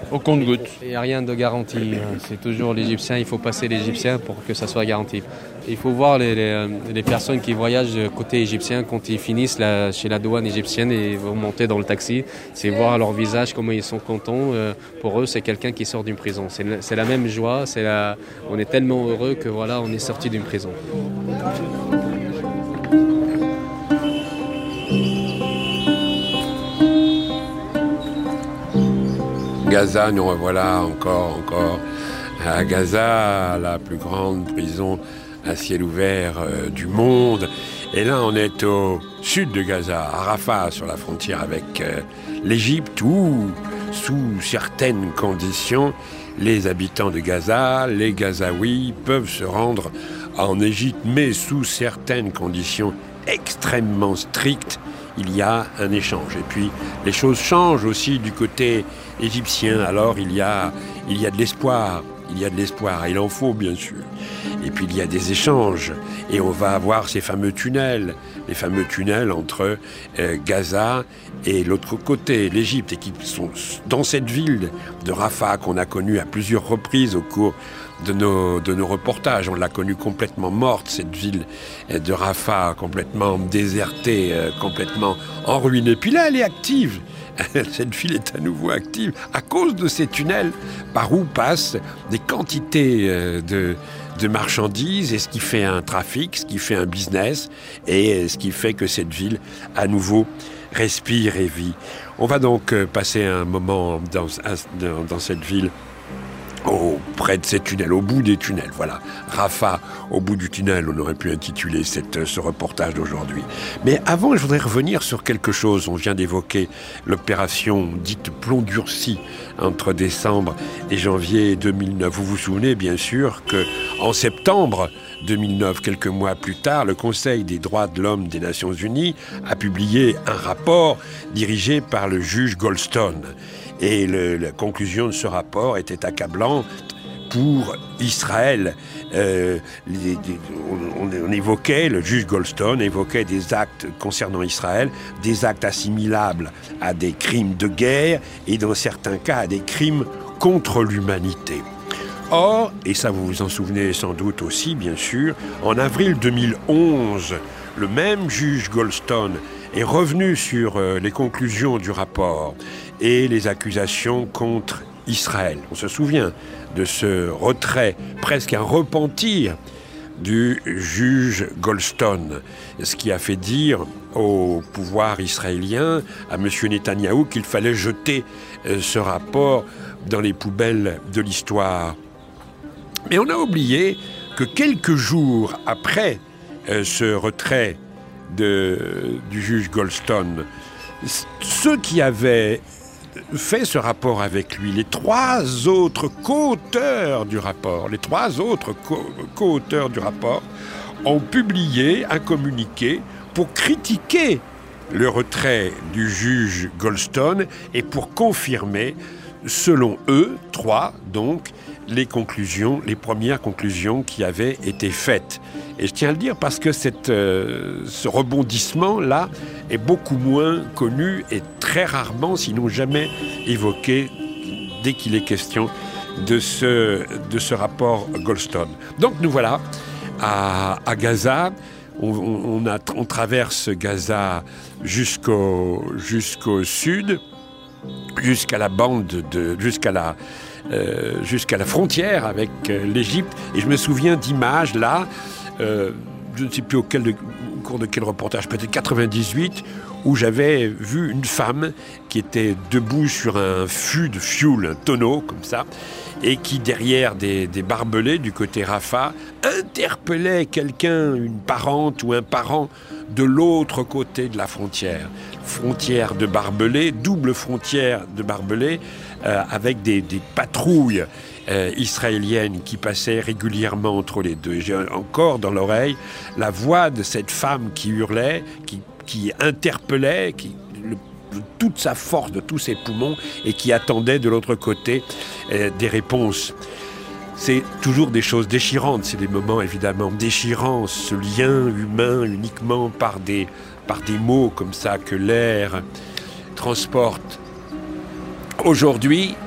au compte-gouttes. Il n'y a rien de garanti. C'est toujours l'Égyptien, il faut passer l'Égyptien pour que ça soit garanti. Il faut voir les personnes qui voyagent côté égyptien quand ils finissent chez la douane égyptienne et vont monter dans le taxi. C'est voir leur visage, comment ils sont contents. Pour eux, c'est quelqu'un qui sort d'une prison. C'est la même joie. On est tellement heureux que voilà, on est sorti d'une prison. Gaza, nous revoilà encore à Gaza, la plus grande prison à ciel ouvert du monde. Et là, on est au sud de Gaza, à Rafah, sur la frontière avec l'Égypte, où, sous certaines conditions, les habitants de Gaza, les Gazaouis, peuvent se rendre en Égypte, mais sous certaines conditions extrêmement strictes. Il y a un échange. Et puis, les choses changent aussi du côté égyptien. Alors, il y a de l'espoir. Il y a de l'espoir. Il en faut, bien sûr. Et puis, il y a des échanges. Et on va avoir ces fameux tunnels. Les fameux tunnels entre Gaza et l'autre côté, l'Égypte. Et qui sont dans cette ville de Rafah qu'on a connue à plusieurs reprises au cours de nos reportages. On l'a connue complètement morte, cette ville de Rafah, complètement désertée, complètement en ruine. Et puis là, elle est active. Cette ville est à nouveau active à cause de ces tunnels par où passent des quantités de marchandises, et ce qui fait un trafic, ce qui fait un business, et ce qui fait que cette ville, à nouveau, respire et vit. On va donc passer un moment dans cette ville, près de ces tunnels, au bout des tunnels, voilà. Rafah, au bout du tunnel, on aurait pu intituler ce reportage d'aujourd'hui. Mais avant, je voudrais revenir sur quelque chose. On vient d'évoquer l'opération dite plomb durci entre décembre et janvier 2009. Vous vous souvenez, bien sûr, qu'en septembre 2009, quelques mois plus tard, le Conseil des droits de l'homme des Nations Unies a publié un rapport dirigé par le juge Goldstone. Et la conclusion de ce rapport était accablante pour Israël. On évoquait, le juge Goldstone évoquait des actes concernant Israël, des actes assimilables à des crimes de guerre et dans certains cas à des crimes contre l'humanité. Or, et ça vous vous en souvenez sans doute aussi bien sûr, en avril 2011, le même juge Goldstone est revenu sur les conclusions du rapport et les accusations contre Israël. On se souvient de ce retrait, presque un repentir du juge Goldstone, ce qui a fait dire au pouvoir israélien, à M. Netanyahou, qu'il fallait jeter ce rapport dans les poubelles de l'histoire. Mais on a oublié que quelques jours après ce retrait du juge Goldstone, ceux qui avaient fait ce rapport avec lui, les trois autres co-auteurs du rapport, ont publié un communiqué pour critiquer le retrait du juge Goldstone et pour confirmer, selon eux, trois donc, les premières conclusions qui avaient été faites. Et je tiens à le dire parce que ce rebondissement-là est beaucoup moins connu et très rarement, sinon jamais, évoqué dès qu'il est question de ce rapport Goldstone. Donc nous voilà à Gaza. On traverse Gaza jusqu'au sud, jusqu'à la frontière avec l'Égypte. Et je me souviens d'images là, je ne sais plus au cours de quel reportage, peut-être 98, où j'avais vu une femme qui était debout sur un fût de fioul, un tonneau comme ça, et qui, derrière des barbelés du côté Rafah, interpellait quelqu'un, une parente ou un parent, de l'autre côté de la frontière. Frontière de barbelés, double frontière de barbelés, avec des patrouilles israéliennes qui passaient régulièrement entre les deux. J'ai encore dans l'oreille la voix de cette femme qui hurlait, qui interpellait, de toute sa force, de tous ses poumons, et qui attendait de l'autre côté des réponses. C'est toujours des choses déchirantes, c'est des moments évidemment déchirants, ce lien humain uniquement par des mots comme ça que l'air transporte. Aujourd'hui,